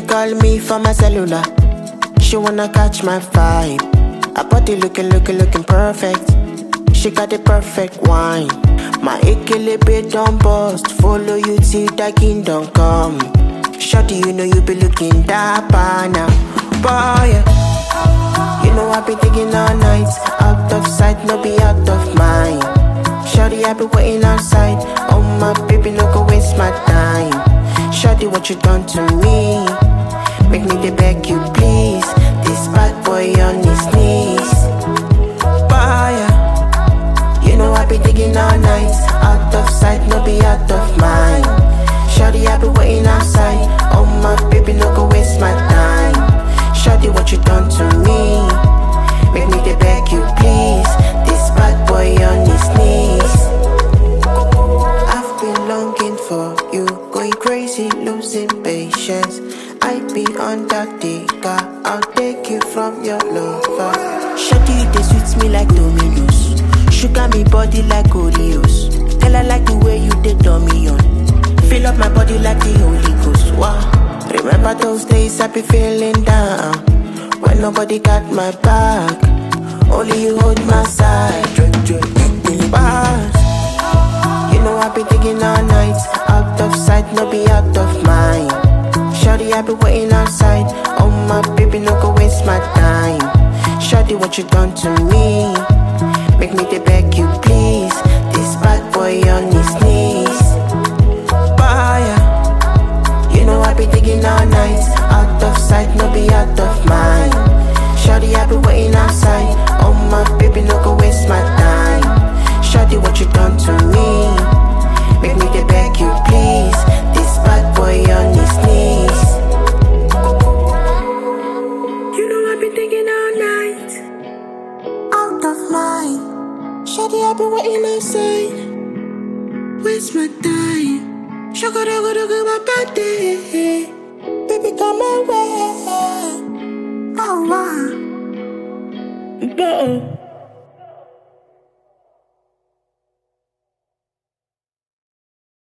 Shawty call me from my cellular. She wanna catch my vibe. Her body looking perfect. She got the perfect wine. My equilibrium don't bust. Follow you till the kingdom come. Shawty, you know you be looking dapper now. Boy, you know I be thinking all night. Out of sight, no be out of mind. Shawty, I be waiting outside. Oh my baby, no go waste my time. Shawty, what you done to me? Make me the beg you please. This bad boy on his knees. Fire. You know I be thinking all night. Out of sight, no be out of mind. Shawty, I be waiting outside. Oh my baby, no go waste my time. Shawty, what you done to me? Make me the beg you please. This bad boy on his knees. I've been longing for you, going crazy, losing patience. I be on that digger, I'll take you from your lover. Shawty, they sweet me like Domino's. Sugar me body like Oreos. Girl, I like the way you did dummy on. Fill up my body like the Holy Ghost. Wow. Remember those days I be feeling down, when nobody got my back. Only you hold my side. Bars. You know I be thinking all night. Out of sight, no be out of mind. Shawty, I be waiting outside. Oh my baby, no go waste my time. Shawty, what you done to me? Make me the beg you please. This bad boy on his knees. Fire. You know I be thinking all night. Out of sight, no be out of mind. Shawty, I be waiting outside. Oh my baby, no go waste my time. Shawty, what you done to me? Make me the beg you please. This bad boy on his knees. You know I be thinking all night. Out of mind. Shawty, I be waiting outside. Waste my time. Shaka my body. Baby, come away.